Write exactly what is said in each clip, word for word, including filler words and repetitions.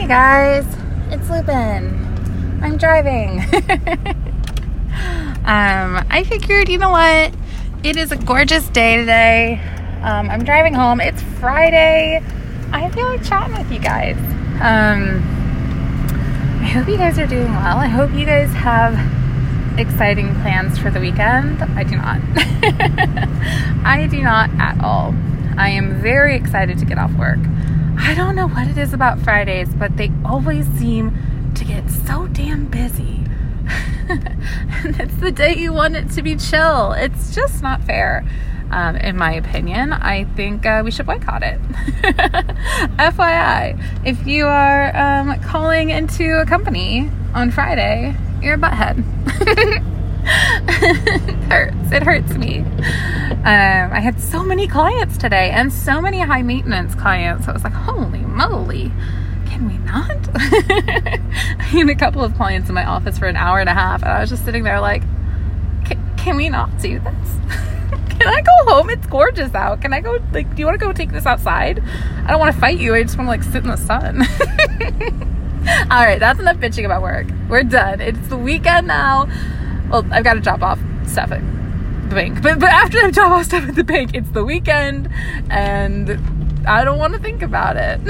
guys, it's Lupin. I'm driving. um, I figured, you know what? It is a gorgeous day today. Um, I'm driving home. It's Friday. I feel like chatting with you guys. Um, I hope you guys are doing well. I hope you guys have exciting plans for the weekend. I do not. I do not at all. I am very excited to get off work. I don't know what it is about Fridays, but they always seem to get so damn busy. And it's the day you want it to be chill. It's just not fair. Um, in my opinion, I think uh, we should boycott it. F Y I, if you are um, calling into a company on Friday, you're a butthead. It hurts. It hurts me. Um, I had so many clients today and so many high maintenance clients. So I was like, holy moly, can we not? I had a couple of clients in my office for an hour and a half, and I was just sitting there like, can we not do this? Can I go home? It's gorgeous out. Can I go, like, do you want to go take this outside? I don't want to fight you. I just want to, like, sit in the sun. All right, that's enough bitching about work. We're done. It's the weekend now. Well, I've got to drop off stuff at the bank. But, but after I drop off stuff at the bank, it's the weekend, and I don't want to think about it.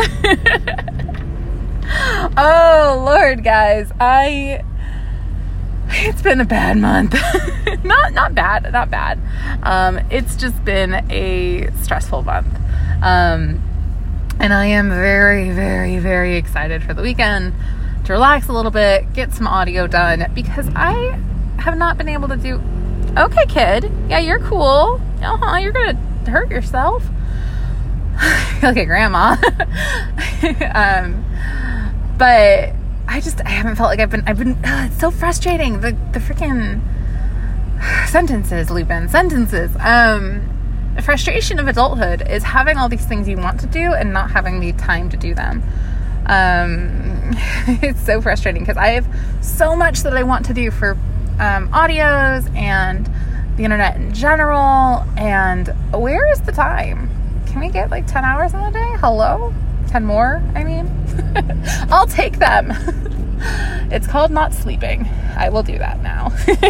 Oh, Lord, guys. I... It's been a bad month. not not bad, not bad. Um, it's just been a stressful month. Um, and I am very, very, very excited for the weekend to relax a little bit, get some audio done, because I have not been able to do... Okay, kid. Yeah, you're cool. Uh-huh, you're going to hurt yourself. I feel like a grandma. um, but... I just, I haven't felt like I've been, I've been, uh, it's so frustrating. The, the freaking sentences, Lupin, sentences. Um, the frustration of adulthood is having all these things you want to do and not having the time to do them. Um, it's so frustrating because I have so much that I want to do for, um, audios and the internet in general. And where is the time? Can we get like ten hours in a day? Hello? ten more, I mean. I'll take them. It's called not sleeping. I will do that now.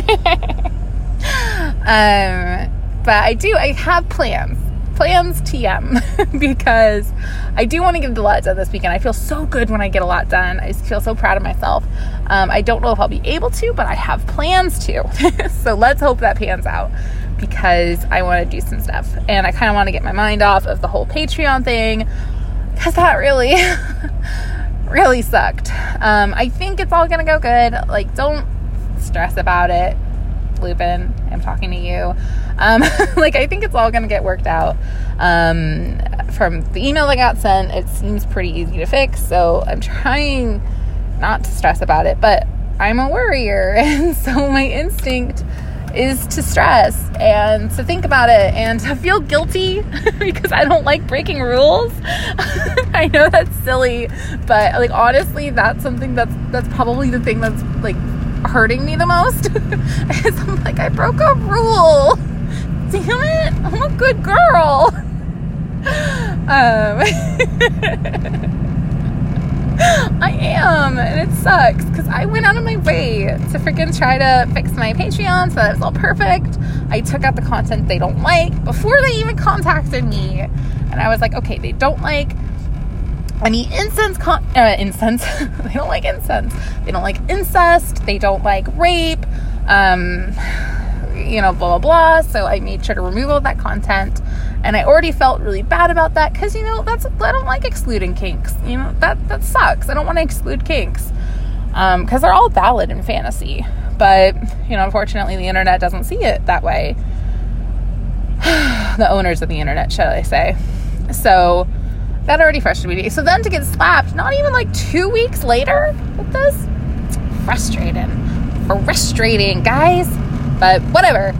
um, but I do, I have plans. Plans T M. Because I do want to get a lot done this weekend. I feel so good when I get a lot done. I feel so proud of myself. Um, I don't know if I'll be able to, but I have plans to. So let's hope that pans out. Because I want to do some stuff. And I kind of want to get my mind off of the whole Patreon thing. Because that really, really sucked. Um, I think it's all going to go good. Like, don't stress about it, Lupin. I'm talking to you. Um, like, I think it's all going to get worked out. Um, from the email that got sent, it seems pretty easy to fix. So I'm trying not to stress about it. But I'm a worrier. And so my instinct is to stress and to think about it and to feel guilty because I don't like breaking rules. I know that's silly, but like honestly, that's something that's that's probably the thing that's like hurting me the most. Is I'm like, I broke a rule. Damn it, I'm a good girl. Um I am, and it sucks because I went out of my way to freaking try to fix my Patreon so that it's all perfect. I took out the content they don't like before they even contacted me, and I was like, okay, they don't like any incense, con- uh, incense. They don't like incense. They don't like incest. They don't like rape. Um, you know, blah blah blah. So I made sure to remove all that content. And I already felt really bad about that because, you know, that's I don't like excluding kinks. You know, that, that sucks. I don't want to exclude kinks um, because they're all valid in fantasy. But, you know, unfortunately, the internet doesn't see it that way. The owners of the internet, shall I say. So that already frustrated me. So then to get slapped, not even like two weeks later with this, frustrating. Frustrating, guys. But whatever.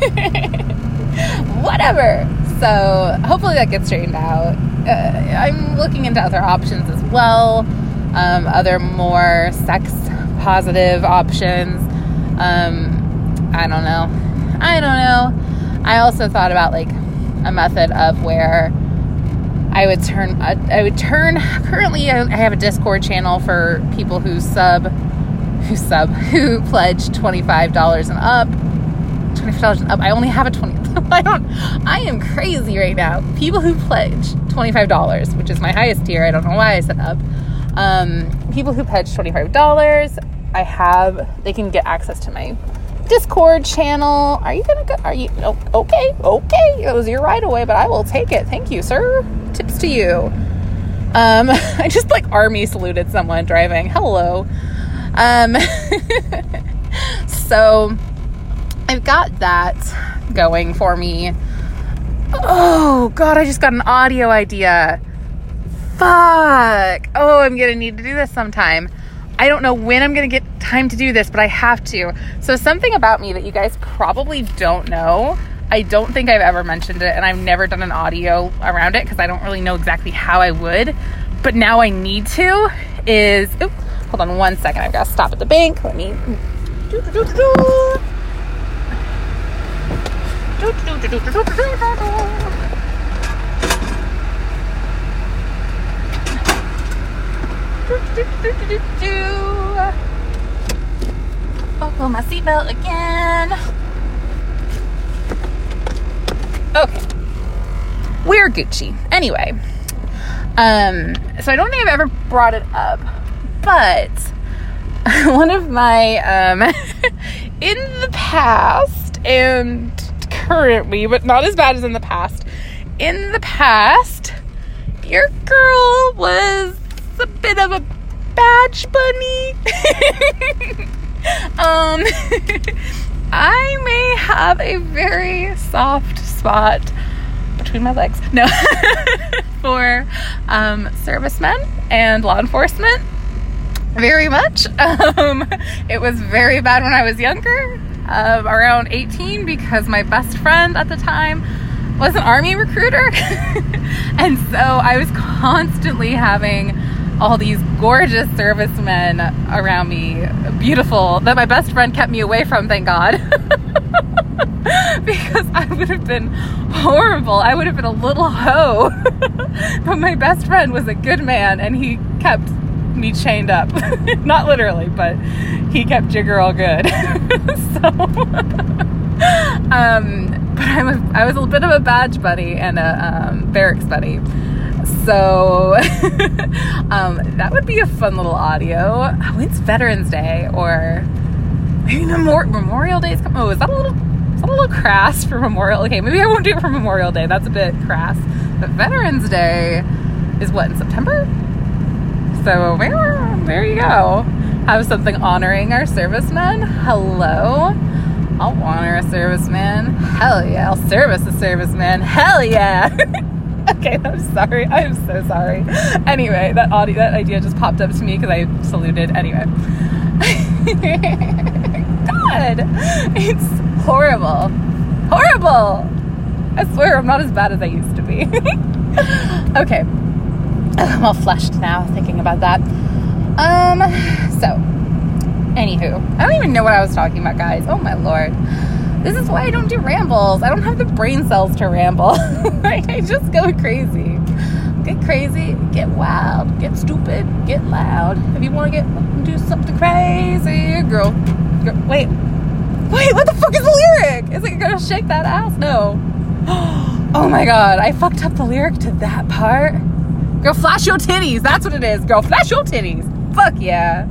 Whatever. So hopefully that gets straightened out. Uh, I'm looking into other options as well. Um, other more sex positive options. Um, I don't know. I don't know. I also thought about like a method of where I would turn, I, I would turn, currently I have a Discord channel for people who sub, who sub, who pledge twenty-five dollars and up, twenty-five dollars and up. I only have a twenty, I don't, I am crazy right now. People who pledge twenty-five dollars, which is my highest tier. I don't know why I said up. Um, people who pledge twenty-five dollars, I have, they can get access to my Discord channel. Are you gonna go? Are you oh, okay? Okay, it was your right away, but I will take it. Thank you, sir. Tips to you. Um, I just like army saluted someone driving. Hello. Um, so I've got that going for me. Oh God, I just got an audio idea. Fuck. Oh, I'm gonna need to do this sometime. I don't know when I'm going to get time to do this, but I have to. So something about me that you guys probably don't know, I don't think I've ever mentioned it, and I've never done an audio around it because I don't really know exactly how I would, but now I need to, is, oops, hold on one second, I've got to stop at the bank. Let me, do, do, do, do, do. Do, do, do, do, do, do, do, do. Buckle my seatbelt again. Okay. We're Gucci. Anyway. Um, so I don't think I've ever brought it up, but one of my, um, in the past and currently, but not as bad as in the past, in the past, your girl was a bit of a badge bunny. um, I may have a very soft spot between my legs. No, for um, servicemen and law enforcement. Very much. Um, it was very bad when I was younger, uh, around eighteen, because my best friend at the time was an army recruiter. And so I was constantly having all these gorgeous servicemen around me, beautiful, that my best friend kept me away from, thank God. Because I would have been horrible. I would have been a little hoe. But my best friend was a good man, and he kept me chained up. Not literally, but he kept your girl good. So, um, but I was, I was a bit of a badge buddy and a um, barracks buddy. So um, that would be a fun little audio. When's Veterans Day, or maybe Memor- Memorial Day is coming? Oh, is that a little, is that a little crass for Memorial? Okay, maybe I won't do it for Memorial Day. That's a bit crass. But Veterans Day is what, in September? So there, there you go. Have something honoring our servicemen. Hello. I'll honor a serviceman. Hell yeah. I'll service a serviceman. Hell yeah. Okay, I'm sorry. I'm so sorry. Anyway, that audio, that idea just popped up to me because I saluted. Anyway. God, it's horrible. Horrible. I swear I'm not as bad as I used to be. Okay. I'm all flushed now thinking about that. Um, so, anywho, I don't even know what I was talking about, guys. Oh my Lord. This is why I don't do rambles. I don't have the brain cells to ramble. I just go crazy. Get crazy, get wild, get stupid, get loud. If you want to get, do something crazy, girl, girl. Wait, wait, what the fuck is the lyric? Is it gonna shake that ass? No. Oh my God, I fucked up the lyric to that part. Girl, flash your titties. That's what it is. Girl, flash your titties. Fuck yeah.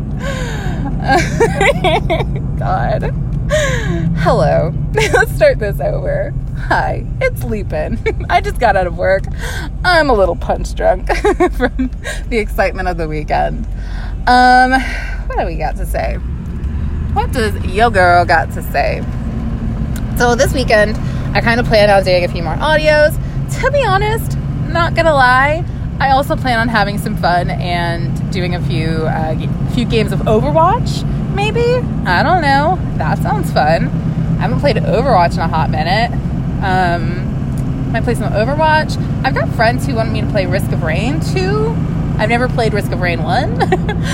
God. Hello. Let's start this over. Hi, it's Leapin. I just got out of work. I'm a little punch drunk from the excitement of the weekend. Um, what do we got to say? What does your girl got to say? So this weekend, I kind of plan on doing a few more audios. To be honest, not gonna lie, I also plan on having some fun and doing a few uh, few games of Overwatch, maybe? I don't know. That sounds fun. I haven't played Overwatch in a hot minute. Um, might play some Overwatch. I've got friends who want me to play Risk of Rain two. I've never played Risk of Rain one.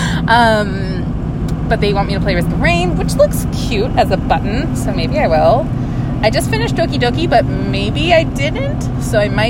um, but they want me to play Risk of Rain, which looks cute as a button, so maybe I will. I just finished Doki Doki, but maybe I didn't, so I might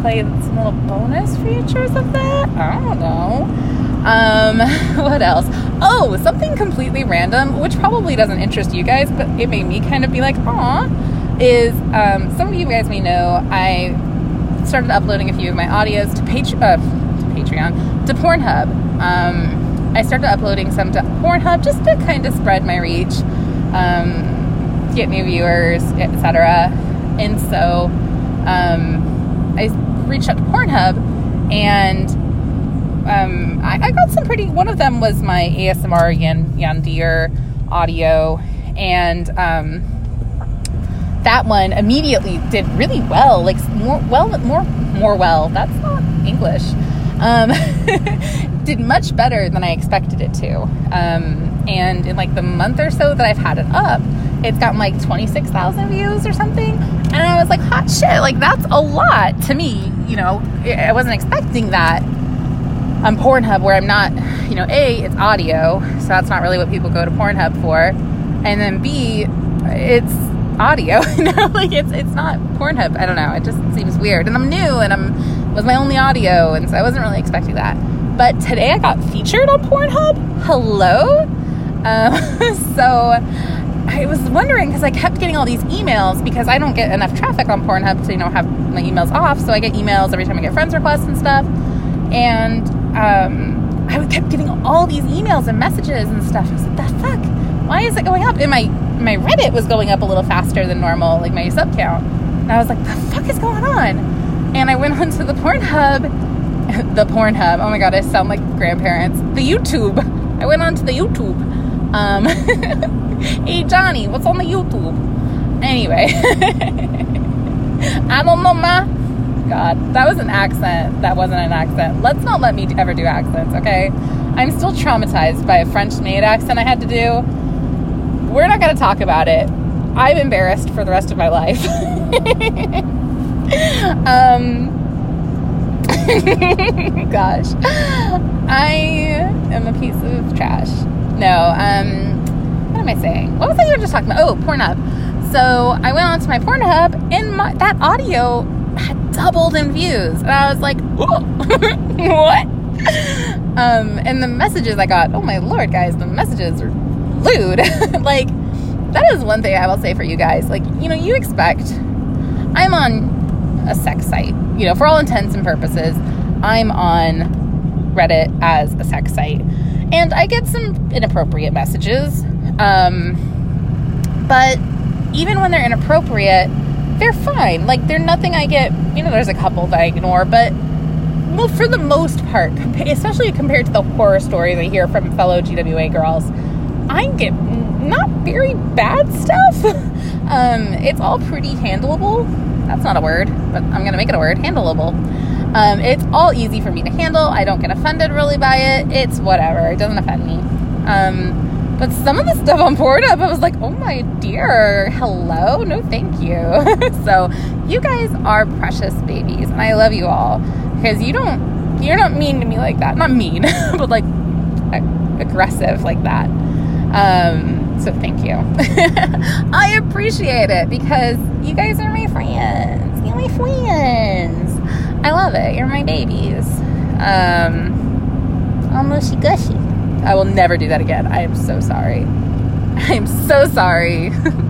play some little bonus features of that. I don't know. Um, what else? Oh, something completely random, which probably doesn't interest you guys, but it made me kind of be like, aw, is, um, some of you guys may know, I started uploading a few of my audios to, Patre- uh, to Patreon, to Pornhub. Um, I started uploading some to Pornhub just to kind of spread my reach, um, get new viewers, et cetera. And so, um, I reached out to Pornhub, and Um, I, I got some pretty, one of them was my A S M R Yan, Yandir audio, and, um, that one immediately did really well, like, more, well, more, more well, that's not English, um, did much better than I expected it to, um, and in, like, the month or so that I've had it up, it's gotten, like, twenty-six thousand views or something, and I was like, hot shit, like, that's a lot to me, you know, I wasn't expecting that on Pornhub, where I'm not, you know, A, it's audio, so that's not really what people go to Pornhub for, and then B, it's audio, you know, like, it's it's not Pornhub, I don't know, it just seems weird, and I'm new, and I'm, was my only audio, and so I wasn't really expecting that, but today I got featured on Pornhub, hello, um, so, I was wondering, because I kept getting all these emails, because I don't get enough traffic on Pornhub to, you know, have my emails off, so I get emails every time I get friends requests and stuff, and um, I kept getting all these emails and messages and stuff. I was like, the fuck? Why is it going up? And my, my Reddit was going up a little faster than normal, like my sub count. And I was like, the fuck is going on? And I went onto the Pornhub, the Pornhub, oh my god, I sound like grandparents, the YouTube. I went onto the YouTube. Um, hey Johnny, what's on the YouTube? Anyway, I don't know, ma. God, that was an accent. That wasn't an accent. Let's not let me ever do accents, okay? I'm still traumatized by a French-made accent I had to do. We're not going to talk about it. I'm embarrassed for the rest of my life. um, gosh. I am a piece of trash. No, um, what am I saying? What was I even just talking about? Oh, Pornhub. So I went on to my Pornhub, and my, that audio had doubled in views, and I was like, what? Um, and the messages I got, oh my lord, guys, the messages are lewd. Like, that is one thing I will say for you guys. Like, you know, you expect, I'm on a sex site, you know, for all intents and purposes, I'm on Reddit as a sex site, and I get some inappropriate messages, um, but even when they're inappropriate, they're fine. Like, they're nothing I get, you know, there's a couple that I ignore, but well, for the most part, especially compared to the horror stories I hear from fellow G W A girls, I get not very bad stuff. um, it's all pretty handleable. That's not a word, but I'm going to make it a word, handleable. Um, it's all easy for me to handle. I don't get offended really by it. It's whatever. It doesn't offend me. Um, But some of the stuff on Pornhub, I was like, oh my dear, hello, no thank you. So you guys are precious babies, and I love you all, because you don't, you're not mean to me like that. Not mean, but like ag- aggressive like that. Um, so thank you. I appreciate it, because you guys are my friends. You're my friends. I love it. You're my babies. Um, all mushy gushy. I will never do that again. I am so sorry. I am so sorry.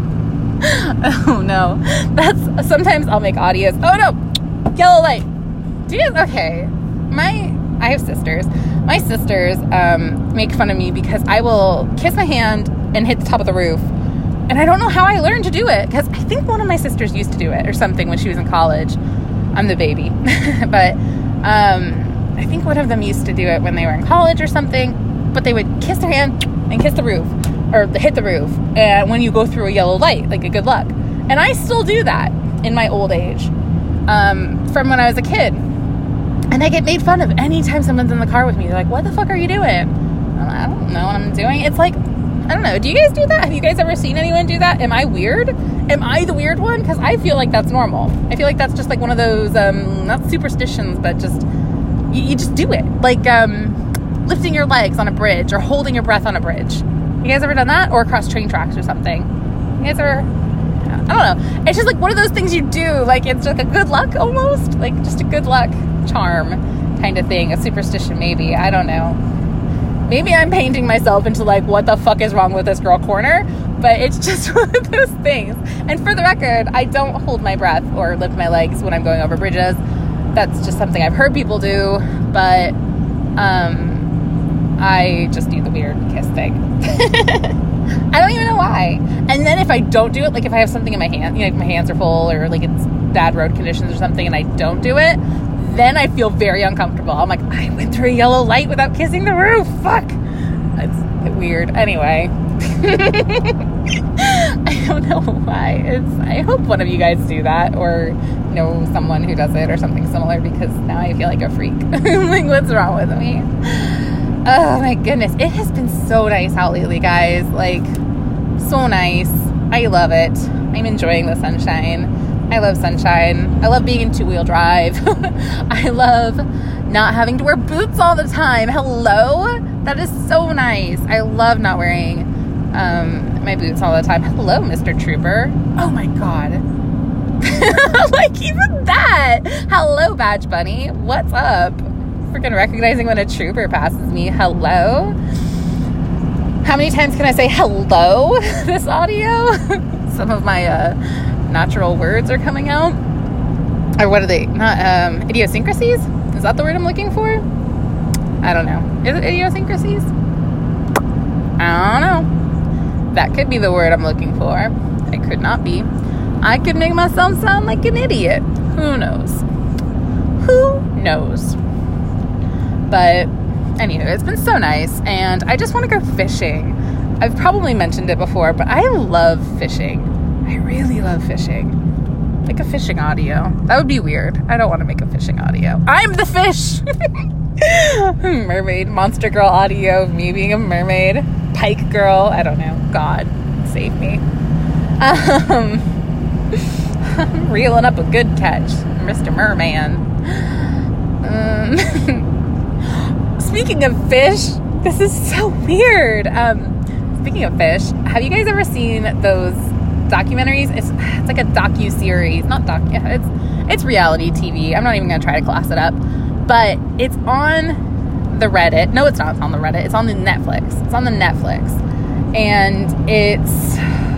Oh no. That's, sometimes I'll make audios. Oh no! Yellow light. Do you guys, okay. My, I have sisters. My sisters, um, make fun of me because I will kiss my hand and hit the top of the roof. And I don't know how I learned to do it, because I think one of my sisters used to do it or something when she was in college. I'm the baby. But, um, I think one of them used to do it when they were in college or something. But they would kiss their hand and kiss the roof, or hit the roof, and when you go through a yellow light, like a good luck. And I still do that in my old age, um, from when I was a kid. And I get made fun of anytime someone's in the car with me. They're like, what the fuck are you doing? I'm like, I don't know what I'm doing. It's like, I don't know. Do you guys do that? Have you guys ever seen anyone do that? Am I weird? Am I the weird one? Because I feel like that's normal. I feel like that's just like one of those, um, not superstitions, but just, you, you just do it. Like, um... lifting your legs on a bridge, or holding your breath on a bridge. You guys ever done that? Or across train tracks or something? You guys ever, I I don't know. It's just like one of those things you do. Like, it's like a good luck almost. Like, just a good luck charm kind of thing. A superstition, maybe. I don't know. Maybe I'm painting myself into, like, what the fuck is wrong with this girl corner. But it's just one of those things. And for the record, I don't hold my breath or lift my legs when I'm going over bridges. That's just something I've heard people do. But um, I just do the weird kiss thing. I don't even know why. And then if I don't do it, like if I have something in my hand, you know, like my hands are full or like it's bad road conditions or something and I don't do it, then I feel very uncomfortable. I'm like, I went through a yellow light without kissing the roof. Fuck. It's weird. Anyway. I don't know why. It's. I hope one of you guys do that or know someone who does it or something similar because now I feel like a freak. Like, what's wrong with me? Oh my goodness. It has been so nice out lately, guys. Like, so nice. I love it. I'm enjoying the sunshine. I love sunshine. I love being in two-wheel drive. I love not having to wear boots all the time. Hello? That is so nice. I love not wearing um, my boots all the time. Hello, Mister Trooper. Oh my God. Like, even that. Hello, Badge Bunny. What's up? Freaking recognizing when a trooper passes me. Hello? How many times can I say hello this audio? Some of my uh, natural words are coming out. Or what are they? Not um, idiosyncrasies? Is that the word I'm looking for? I don't know. Is it idiosyncrasies? I don't know. That could be the word I'm looking for. It could not be. I could make myself sound like an idiot. Who knows? Who knows? But anywho, it's been so nice, and I just want to go fishing. I've probably mentioned it before, but I love fishing. I really love fishing. Like a fishing audio. That would be weird. I don't want to make a fishing audio. I'm the fish! Mermaid, monster girl audio of me being a mermaid. Pike girl. I don't know. God, save me. Um, I'm reeling up a good catch, Mister Merman. Um... Speaking of fish, this is so weird. Um, speaking of fish, have you guys ever seen those documentaries? It's it's like a docu-series, not doc. Yeah, it's it's reality T V. I'm not even gonna try to class it up, but it's on the Reddit. No, it's not. It's on the Reddit. It's on the Netflix. It's on the Netflix, and it's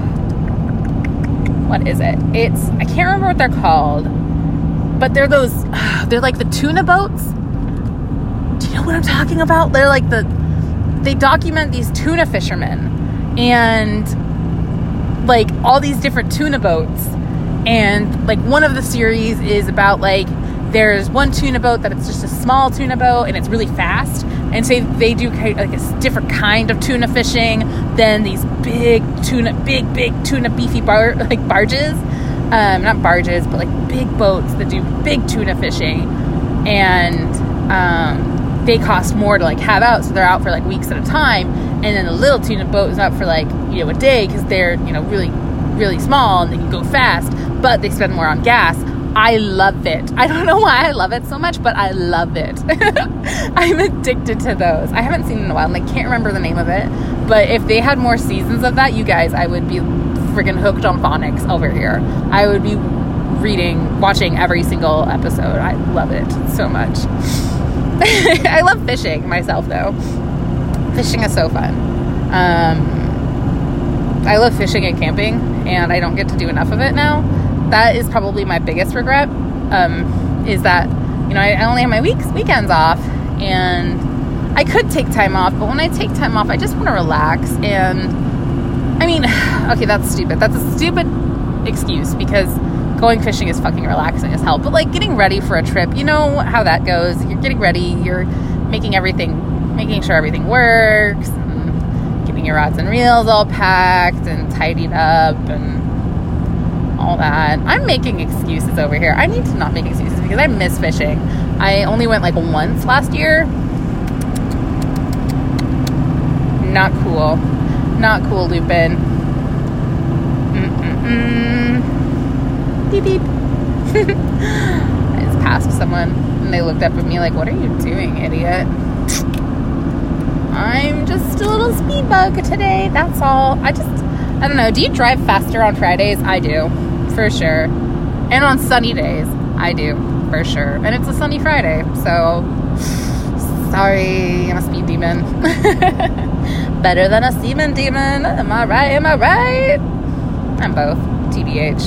what is it? It's I can't remember what they're called, but they're those. They're like the tuna boats. Do you know what I'm talking about? They're like the, they document these tuna fishermen and like all these different tuna boats. And like one of the series is about like, there's one tuna boat that it's just a small tuna boat and it's really fast. And say they do like a different kind of tuna fishing than these big tuna, big, big tuna beefy bar, like barges. Um, not barges, but like big boats that do big tuna fishing. And, um, they cost more to like have out, so they're out for like weeks at a time, and then the little tuna boat is out for like, you know, a day because they're, you know, really really small and they can go fast, but they spend more on gas. I love it. I don't know why I love it so much, but I love it. I'm addicted to those. I haven't seen it in a while and I can't remember the name of it, but if they had more seasons of that, you guys, I would be freaking hooked on phonics over here. I would be reading, watching every single episode. I love it so much. I love fishing myself, though. Fishing is so fun. Um, I love fishing and camping, and I don't get to do enough of it now. That is probably my biggest regret, um, is that, you know, I, I only have my weeks, weekends off, and I could take time off, but when I take time off, I just want to relax, and, I mean, okay, that's stupid. That's a stupid excuse, because going fishing is fucking relaxing as hell. But like getting ready for a trip, you know how that goes. You're getting ready, you're making everything, making sure everything works, and getting your rods and reels all packed and tidied up and all that. I'm making excuses over here. I need to not make excuses because I miss fishing. I only went like once last year. Not cool. Not cool, Lupin. Mm-mm-mm. Beep, beep. I just passed someone and they looked up at me like, what are you doing, idiot? I'm just a little speed bug today, that's all. I just, I don't know. Do you drive faster on Fridays? I do, for sure. And on sunny days, I do, for sure. And it's a sunny Friday, so sorry, I'm a speed demon. Better than a semen demon. Am I right? Am I right? I'm both. T B H.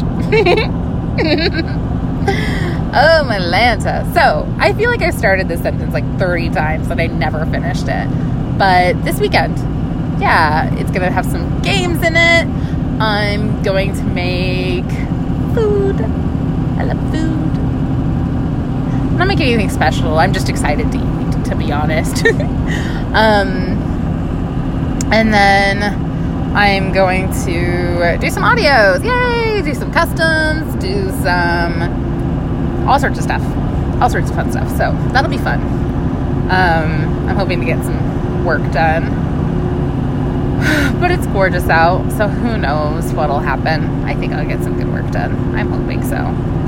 Oh, my Lanta. So, I feel like I started this sentence like thirty times and I never finished it. But this weekend, yeah, it's going to have some games in it. I'm going to make food. I love food. I'm not making anything special. I'm just excited to eat, to be honest. um, and then I'm going to do some audios. Yay! Do some customs. Do some all sorts of stuff. All sorts of fun stuff. So that'll be fun. Um, I'm hoping to get some work done. But it's gorgeous out, so who knows what'll happen. I think I'll get some good work done. I'm hoping so.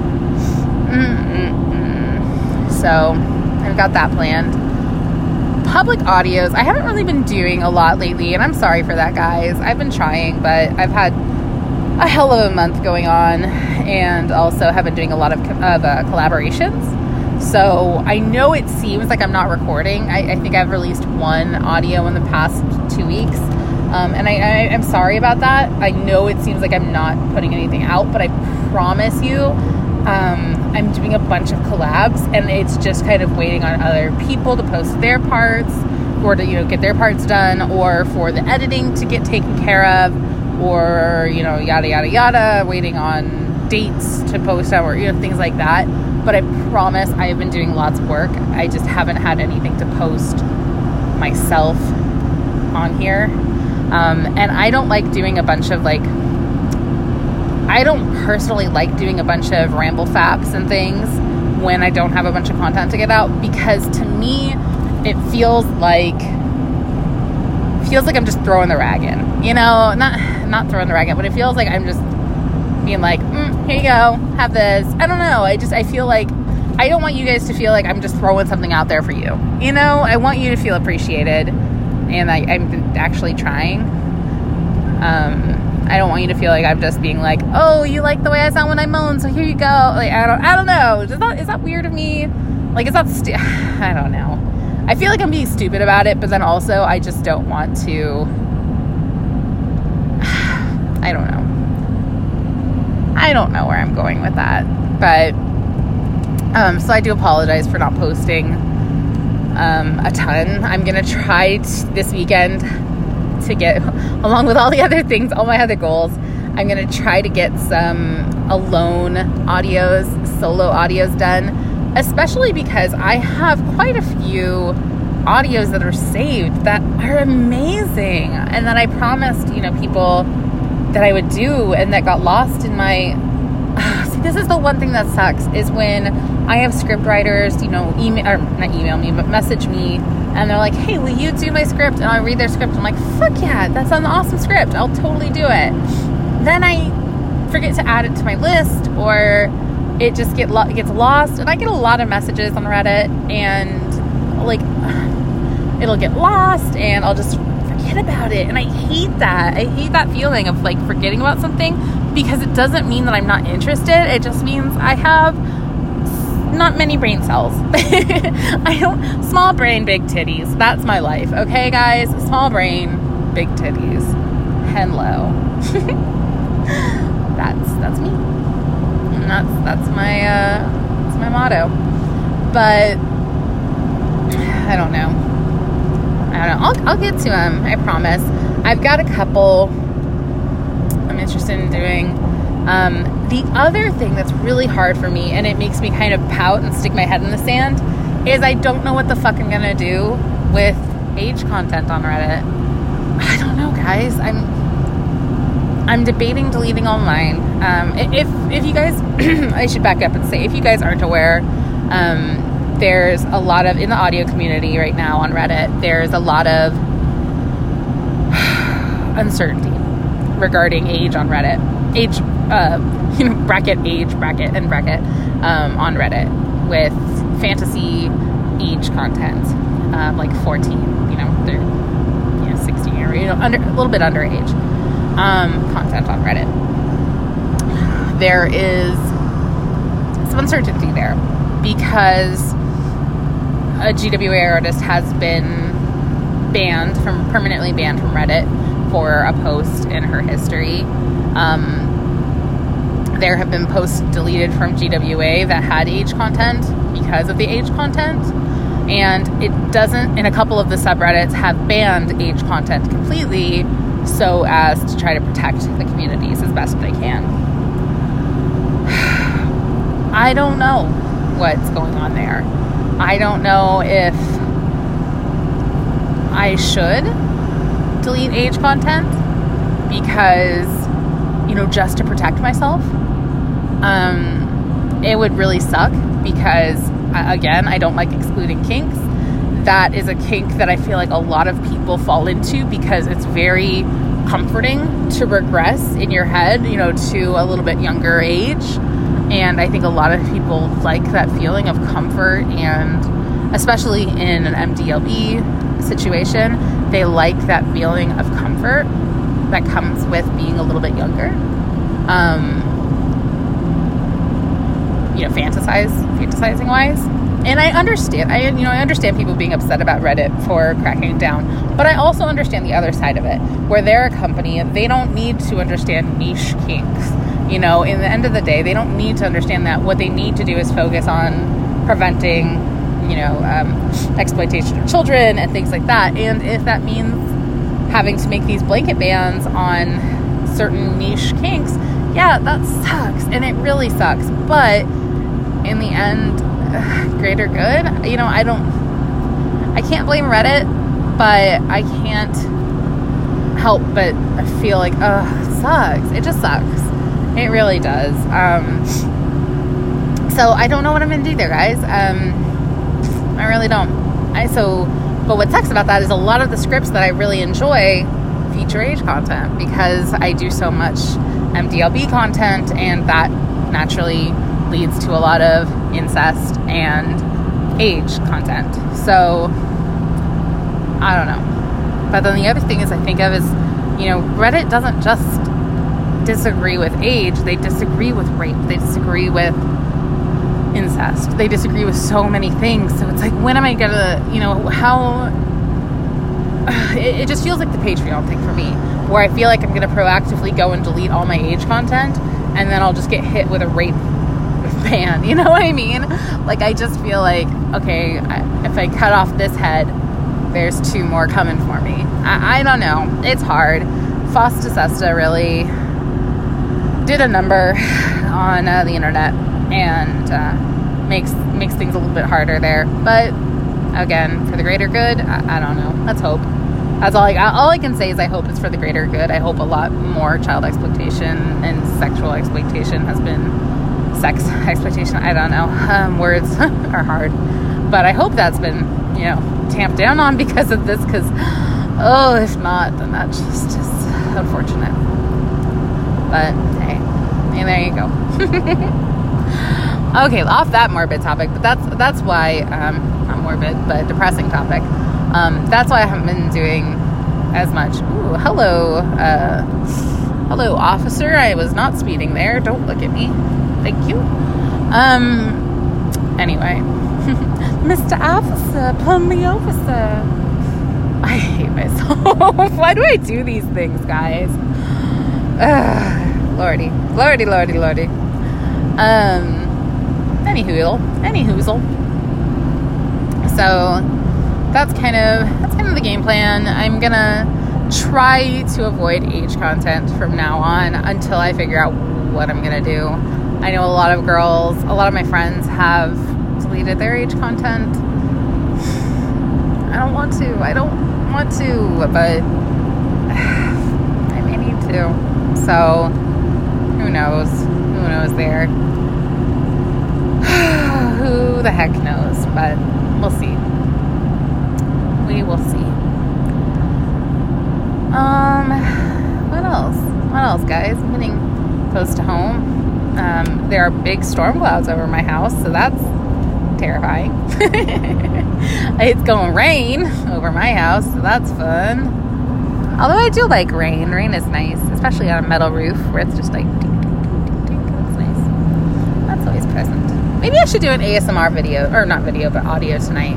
Mm-mm-mm. So I've got that planned. Public audios, I haven't really been doing a lot lately, and I'm sorry for that, guys. I've been trying, but I've had a hell of a month going on, and also have been doing a lot of, of uh, collaborations. So I know it seems like I'm not recording. I, I think I've released one audio in the past two weeks. Um, and I, I, I'm sorry about that. I know it seems like I'm not putting anything out, but I promise you, um, I'm doing a bunch of collabs, and it's just kind of waiting on other people to post their parts, or to, you know, get their parts done, or for the editing to get taken care of, or, you know, yada, yada, yada, waiting on dates to post out, or, you know, things like that. But I promise I have been doing lots of work. I just haven't had anything to post myself on here. Um, and I don't like doing a bunch of, like, I don't personally like doing a bunch of ramble faps and things when I don't have a bunch of content to get out, because to me, it feels like, feels like I'm just throwing the rag in, you know, not, not throwing the rag in, but it feels like I'm just being like, mm, here you go, have this. I don't know. I just, I feel like, I don't want you guys to feel like I'm just throwing something out there for you. You know, I want you to feel appreciated, and I, I'm actually trying. Um, I don't want you to feel like I'm just being like, oh, you like the way I sound when I moan, so here you go. Like, I don't, I don't know. Is that, is that weird of me? Like, is that, stu- I don't know. I feel like I'm being stupid about it, but then also I just don't want to, I don't know. I don't know where I'm going with that, but, um, so I do apologize for not posting, um, a ton. I'm going to try t- this weekend to get, along with all the other things, all my other goals, I'm going to try to get some alone audios, solo audios done, especially because I have quite a few audios that are saved that are amazing, and that I promised, you know, people that I would do, and that got lost in my, uh, see, this is the one thing that sucks, is when I have script writers, you know, email, or not email me, but message me, and they're like, hey, will you do my script? And I read their script, I'm like, fuck yeah, that's an awesome script, I'll totally do it. Then I forget to add it to my list, or it just get lo- gets lost, and I get a lot of messages on Reddit, and, like, it'll get lost, and I'll just forget about it, and I hate that. I hate that feeling of, like, forgetting about something, because it doesn't mean that I'm not interested. It just means I have not many brain cells. I don't, small brain, big titties. That's my life. Okay, guys? Small brain, big titties. Hello. that's, that's me. And that's, that's my, uh, that's my motto. But, I don't know. I don't know. I'll, I'll get to them. I promise. I've got a couple I'm interested in doing. Um, the other thing that's really hard for me, and it makes me kind of pout and stick my head in the sand, is I don't know what the fuck I'm gonna do with age content on Reddit. I don't know, guys. I'm I'm debating deleting all mine. Um, if if you guys, I should back up and say, if you guys aren't aware, um, there's a lot of, in the audio community right now on Reddit, there's a lot of uncertainty regarding age on Reddit. Age, uh, you know, bracket, age, bracket, and bracket um, on Reddit with fantasy age content, um, like fourteen, you know, they're, you know, sixteen, or, you know, under, a little bit underage. um, content on Reddit. There is some uncertainty there because a G W A artist has been banned from permanently banned from Reddit for a post in her history. Um, there have been posts deleted from G W A that had age content because of the age content, and it doesn't, in a couple of the subreddits, have banned age content completely so as to try to protect the communities as best they can. I don't know what's going on there. I don't know if I should delete age content because, you know, just to protect myself. Um, it would really suck because, again, I don't like excluding kinks. That is a kink that I feel like a lot of people fall into because it's very comforting to regress in your head, you know, to a little bit younger age. And I think a lot of people like that feeling of comfort, and especially in an M D L B situation, they like that feeling of comfort that comes with being a little bit younger. Um, you know, fantasize, fantasizing wise. And I understand, I, you know, I understand people being upset about Reddit for cracking down, but I also understand the other side of it, where they're a company, they don't need to understand niche kinks. You know, in the end of the day, they don't need to understand that. What they need to do is focus on preventing, you know, um, exploitation of children and things like that. And if that means having to make these blanket bans on certain niche kinks, yeah, that sucks. And it really sucks. But in the end, greater good, you know, I don't, I can't blame Reddit, but I can't help but feel like, oh, it sucks. It just sucks. It really does. Um, so I don't know what I'm going to do there, guys. Um, I really don't. I, so, but what sucks about that is a lot of the scripts that I really enjoy feature age content because I do so much M D L B content, and that naturally leads to a lot of incest and age content. So, I don't know. But then the other thing is I think of is, you know, Reddit doesn't just disagree with age, they disagree with rape, they disagree with incest, they disagree with so many things. So it's like, when am I gonna, you know, how it, it just feels like the Patreon thing for me, where I feel like I'm gonna proactively go and delete all my age content, and then I'll just get hit with a rape ban, you know what I mean? Like, I just feel like, okay, I, if I cut off this head, there's two more coming for me. I, I don't know, it's hard. Fosta Sesta really did a number on uh, the internet, and uh, makes makes things a little bit harder there. But again, for the greater good, I, I don't know. Let's hope. That's all I all I can say is I hope it's for the greater good. I hope a lot more child exploitation and sexual exploitation has been sex exploitation. I don't know. Um, words are hard, but I hope that's been, you know, tamped down on because of this. Because oh, if not, then that just is unfortunate. But hey, and there you go. Okay, off that morbid topic, but that's that's why um, not morbid, but depressing topic. Um, that's why I haven't been doing as much. Ooh, hello, uh, hello, officer. I was not speeding there. Don't look at me. Thank you. Um. Anyway, Mister Officer, pull me over, sir. I hate myself. Why do I do these things, guys? Ugh. Lordy, lordy, lordy, lordy. Um, any hoodle, any hoozle. So that's kind of that's kind of the game plan. I'm gonna try to avoid age content from now on until I figure out what I'm gonna do. I know a lot of girls, a lot of my friends have deleted their age content. I don't want to. I don't want to, but I may need to. So, who knows? Who knows there? Who the heck knows? But we'll see. We will see. Um, what else? What else, guys? I'm getting close to home. Um, there are big storm clouds over my house, so that's terrifying. It's going to rain over my house, so that's fun. Although I do like rain. Rain is nice, especially on a metal roof where it's just like ding, ding, ding, ding, ding. That's nice. That's always present. Maybe I should do an A S M R video, or not video, but audio tonight.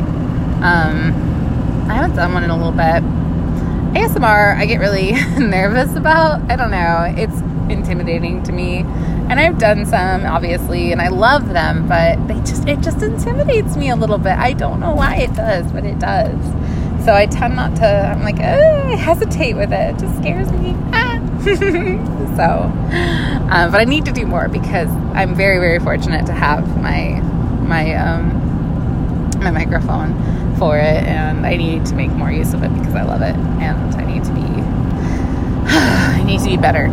Um, I haven't done one in a little bit. A S M R, I get really nervous about. I don't know. It's intimidating to me. And I've done some, obviously, and I love them, but they just it just intimidates me a little bit. I don't know why it does, but it does. So I tend not to, I'm like, oh, I hesitate with it. It just scares me. Ah. so, um, but I need to do more because I'm very, very fortunate to have my, my, um, my microphone for it, and I need to make more use of it because I love it, and I need to be, I need to be better.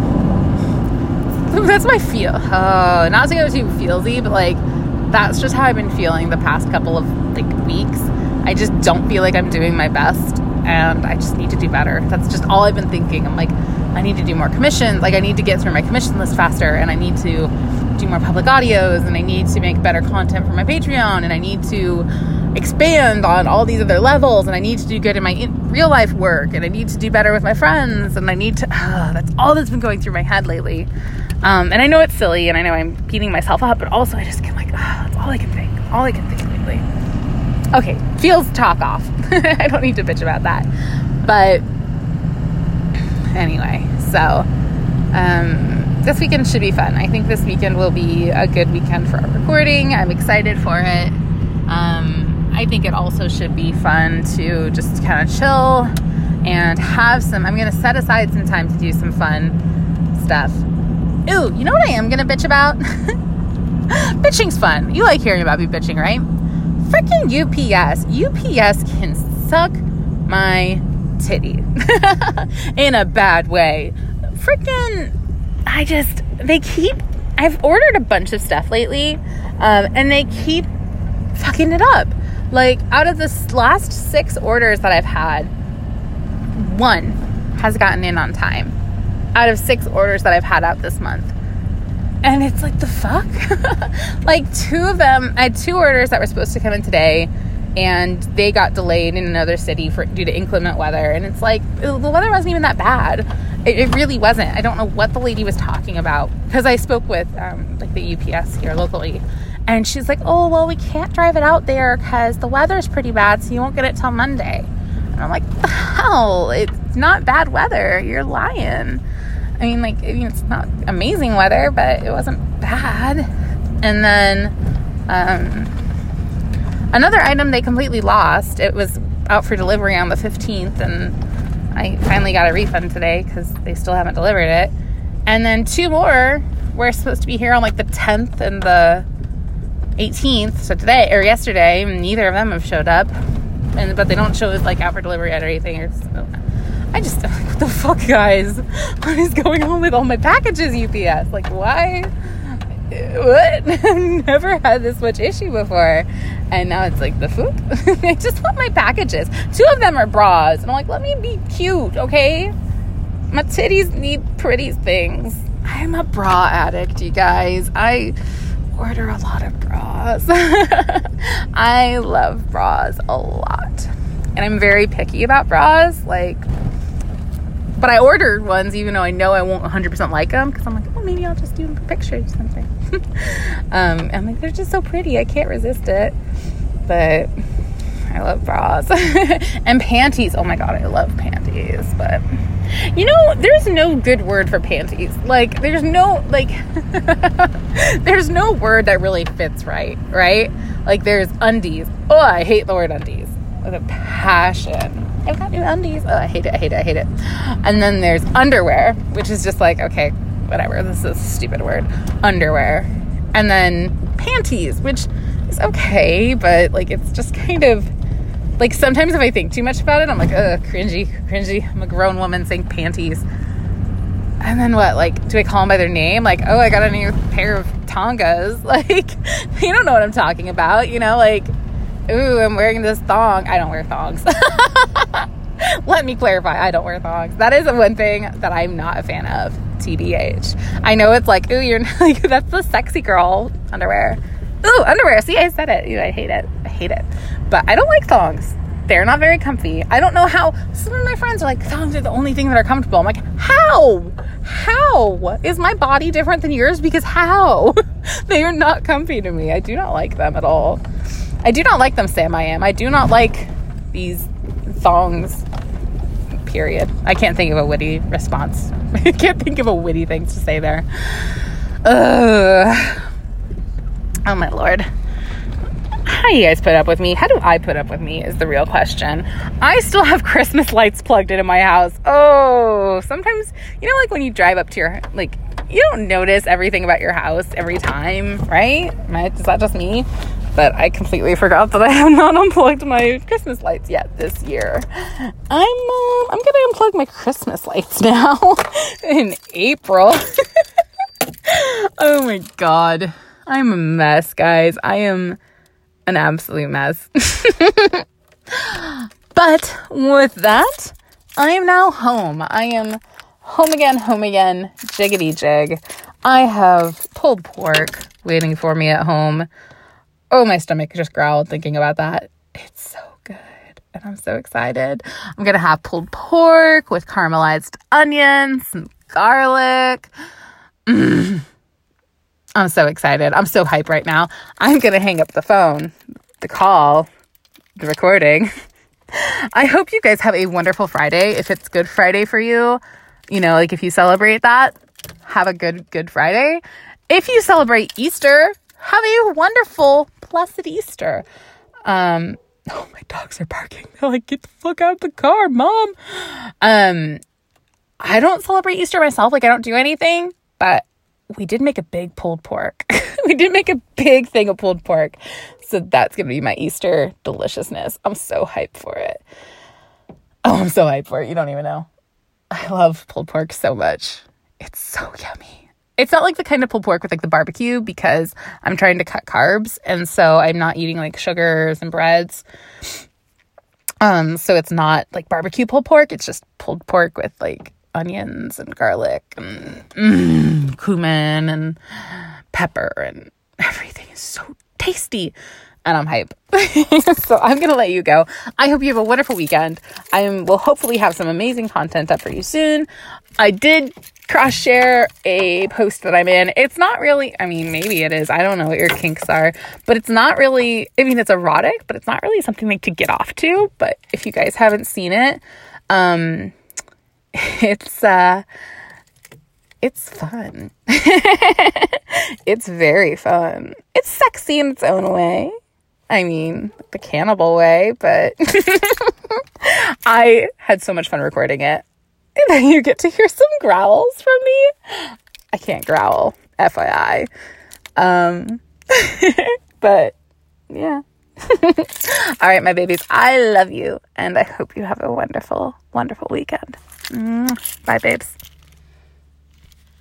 That's my feel. Oh, not to go too feelsy, but like, that's just how I've been feeling the past couple of like weeks. I just don't feel like I'm doing my best, and I just need to do better. That's just all I've been thinking. I'm like, I need to do more commissions. Like, I need to get through my commission list faster, and I need to do more public audios, and I need to make better content for my Patreon, and I need to expand on all these other levels, and I need to do good in my in- real life work, and I need to do better with my friends, and I need to, uh, that's all that's been going through my head lately. Um, and I know it's silly, and I know I'm beating myself up, but also I just get like, oh, that's all I can think, all I can think lately. Okay, feels talk off. I don't need to bitch about that. But anyway, so um, this weekend should be fun. I think this weekend will be a good weekend for our recording. I'm excited for it. Um, I think it also should be fun to just kind of chill and have some, I'm going to set aside some time to do some fun stuff. Ooh, you know what I am going to bitch about? Bitching's fun. You like hearing about me bitching, right? Freaking U P S. U P S can suck my titty in a bad way. Freaking, I just, they keep, I've ordered a bunch of stuff lately, um, and they keep fucking it up. Like, out of the last six orders that I've had, one has gotten in on time. Out of six orders that I've had out this month. And it's like, the fuck? Like, two of them, I had two orders that were supposed to come in today, and they got delayed in another city for due to inclement weather. And it's like, the weather wasn't even that bad. It, it really wasn't. I don't know what the lady was talking about, because I spoke with um, like the U P S here locally, and she's like, oh, well, we can't drive it out there because the weather's pretty bad, so you won't get it till Monday. And I'm like, what the hell? It's not bad weather. You're lying. I mean, like, I mean, it's not amazing weather, but it wasn't bad. And then um, another item they completely lost. It was out for delivery on the fifteenth, and I finally got a refund today because they still haven't delivered it. And then two more were supposed to be here on like the tenth and the eighteenth. So today or yesterday, neither of them have showed up. And but they don't show it like out for delivery yet or anything. Or so. I just, what the fuck, guys? What is going on with all my packages, U P S? Like, why? What? I've never had this much issue before. And now it's like, the fuck? I just want my packages. Two of them are bras. And I'm like, let me be cute, okay? My titties need pretty things. I'm a bra addict, you guys. I order a lot of bras. I love bras a lot. And I'm very picky about bras. Like, but I ordered ones even though I know I won't one hundred percent like them, because I'm like, oh, maybe I'll just do them for pictures or something. um, I'm like, they're just so pretty. I can't resist it. But I love bras. And panties. Oh my God, I love panties. But, you know, there's no good word for panties. Like, there's no, like, there's no word that really fits right, right? Like, there's undies. Oh, I hate the word undies with a passion. I've got new undies. Oh, I hate it. I hate it. I hate it. And then there's underwear, which is just like, okay, whatever. This is a stupid word. Underwear. And then panties, which is okay, but like, it's just kind of like, sometimes if I think too much about it, I'm like, ugh, cringy, cringy. I'm a grown woman saying panties. And then what? Like, do I call them by their name? Like, oh, I got a new pair of Tongas. Like, you don't know what I'm talking about, you know, like, ooh, I'm wearing this thong. I don't wear thongs. Let me clarify. I don't wear thongs. That is the one thing that I'm not a fan of. T B H. I know it's like, ooh, you're like, that's the sexy girl underwear. Ooh, underwear. See, I said it. Ooh, I hate it. I hate it. But I don't like thongs. they're not very comfy. I don't know how. Some of my friends are like, thongs are the only thing that are comfortable. I'm like, how? How? Is my body different than yours? Because how? They are not comfy to me. I do not like them at all. I do not like them, Sam I am. I do not like these thongs, period. I can't think of a witty response. I can't think of a witty thing to say there. Ugh. Oh my Lord. How do you guys put up with me? How do I put up with me is the real question. I still have Christmas lights plugged into my house. Oh, sometimes, you know, like when you drive up to your, like, you don't notice everything about your house every time, right? Is that just me? But I completely forgot that I have not unplugged my Christmas lights yet this year. I'm, uh, I'm gonna unplug my Christmas lights now in April. Oh my God. I'm a mess, guys. I am an absolute mess. But with that, I am now home. I am home again, home again, jiggity jig. I have pulled pork waiting for me at home. Oh, my stomach just growled thinking about that. It's so good. And I'm so excited. I'm going to have pulled pork with caramelized onions and garlic. Mm. I'm so excited. I'm so hyped right now. I'm going to hang up the phone, the call, the recording. I hope you guys have a wonderful Friday. If it's Good Friday for you, you know, like if you celebrate that, have a good, good Friday. If you celebrate Easter, have a wonderful, blessed Easter. Um, oh, my dogs are barking. They're like, get the fuck out of the car, Mom. Um, I don't celebrate Easter myself. Like, I don't do anything, but we did make a big pulled pork. We did make a big thing of pulled pork. So that's going to be my Easter deliciousness. I'm so hyped for it. Oh, I'm so hyped for it. You don't even know. I love pulled pork so much. It's so yummy. It's not like the kind of pulled pork with like the barbecue because I'm trying to cut carbs. And so I'm not eating like sugars and breads. Um, so it's not like barbecue pulled pork. It's just pulled pork with like onions and garlic and mm, cumin and pepper, and everything is so tasty. And I'm hype. So I'm going to let you go. I hope you have a wonderful weekend. I will hopefully have some amazing content up for you soon. I did cross share a post that I'm in. It's not really, I mean, maybe it is. I don't know what your kinks are, but it's not really, I mean, it's erotic, but it's not really something like to get off to. But if you guys haven't seen it, um, it's, uh, it's fun. It's very fun. It's sexy in its own way. I mean, the cannibal way, but I had so much fun recording it. And then you get to hear some growls from me. I can't growl, F Y I. Um, but yeah. All right, my babies, I love you. And I hope you have a wonderful, wonderful weekend. Bye, babes.